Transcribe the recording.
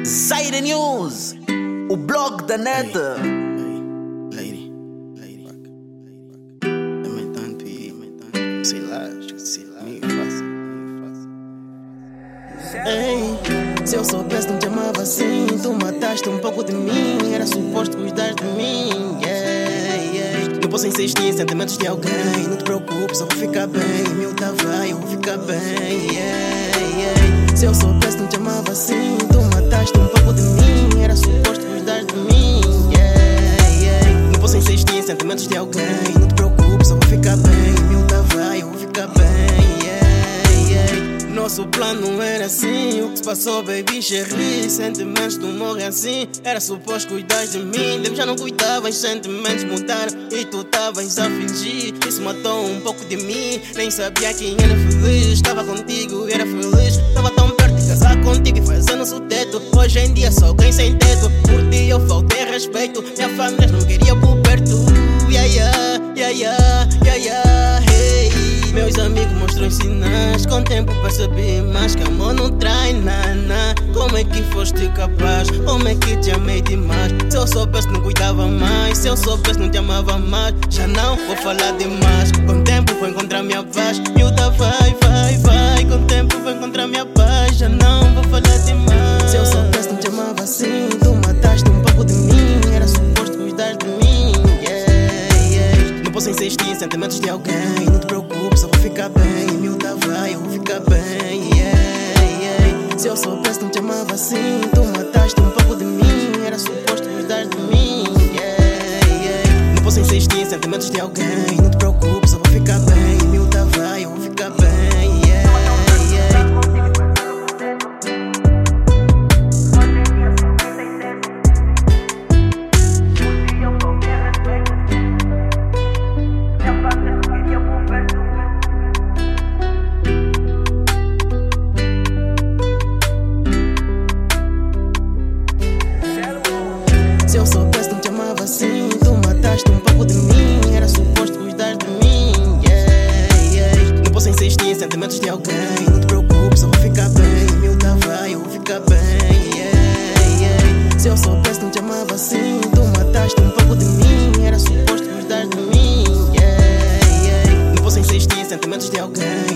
Saída News, o blog da net. Lady. Também tanto e sei lá, meio fácil. Ei, se eu soubesse não te amava assim, tu mataste um pouco de mim. Era suposto cuidar de mim, Não posso insistir em sentimentos de alguém. Não te preocupes, eu vou ficar bem. Miúda vai, eu vou ficar bem, Se eu soubesse não te amava assim, tu mataste um pouco de mim. Era suposto cuidar de mim, Não posso insistir em sentimentos de alguém. Não te preocupes, eu vou ficar bem. Miúda vai, eu vou ficar bem, Nosso plano não era assim. O que se passou, baby, cherry. Sentimentos não morrem assim. Era suposto cuidar de mim. Deus já não cuidava, os sentimentos mudaram e tu estavas a fingir. Isso matou um pouco de mim. Nem sabia quem era feliz. Estava contigo, era feliz. Estava tão perto de casar contigo e fazendo o teto. Hoje em dia sou alguém sem teto. Por ti eu faltei respeito. Minha família não queria por perto. Hey. Meus amigos mostram sinais. Com o tempo percebi mais que amor não trai nada. Como é que foste capaz? Como é que te amei demais? Se eu soubesse não cuidava mais. Se eu soubesse não te amava mais. Já não vou falar demais. Com o tempo vou encontrar minha paz. Miúda vai. Com o tempo vou encontrar minha paz. Já não vou falar demais. Se eu soubesse não te amava assim, tu mataste um pouco de mim. Era suposto cuidar de mim, Não posso insistir em sentimentos de alguém. Não te preocupes, eu vou ficar bem. Miúda vai, eu vou ficar bem, Se eu soubesse não te amava assim, tu mataste um pouco de mim. Era suposto cuidar de mim, Não posso insistir em sentimentos de alguém. Não te preocupes, eu vou ficar bem. Miúda vai, eu vou ficar bem, Se eu soubesse não te amava assim, tu mataste um pouco de mim. Era suposto cuidar de mim, Não posso insistir em sentimentos de alguém. Não te preocupes, eu vou ficar bem. Miúda vai, eu vou ficar bem, Se eu soubesse não te amava assim, tu mataste um pouco de mim. Era suposto cuidar de mim, Não posso insistir em sentimentos de alguém.